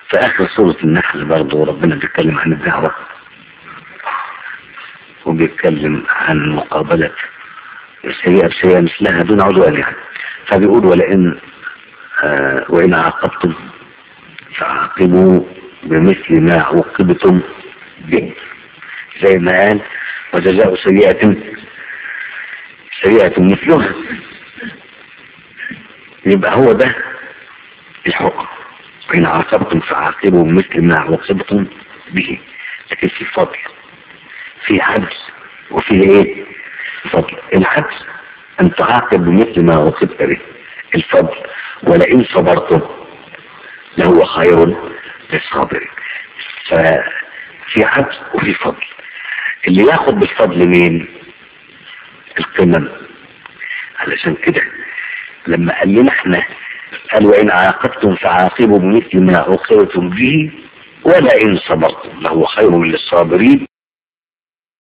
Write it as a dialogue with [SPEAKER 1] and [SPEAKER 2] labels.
[SPEAKER 1] في آخر سورة النحل برضه ربنا بيتكلم عن الدعوة، وبيتكلم عن مقابلة السيئة بسيئة مثلها دون عدوان يعني. فبيقول وإن عاقبتم فعاقبوا بمثل ما عوقبتم به، زي ما قال وجزاء سيئة مثلها. يبقى هو ده الحكم، وإن عاقبتم فعاقبوا بمثل ما عوقبتم به. لكن في فضل، في عدل، وفي ايه؟ فضل. العدل ان تعاقب بمثل ما عوقبت به، الفضل ولئن صبرتم لهو خير للصابرين. ففي عدل وفي فضل. اللي ياخد بالفضل مين؟ القمم. علشان كده لما قال لنا احنا قال وإن عاقبتم فعاقبوا بمثل ما عوقبتم به ولئن صبرتم لهو خير للصابرين.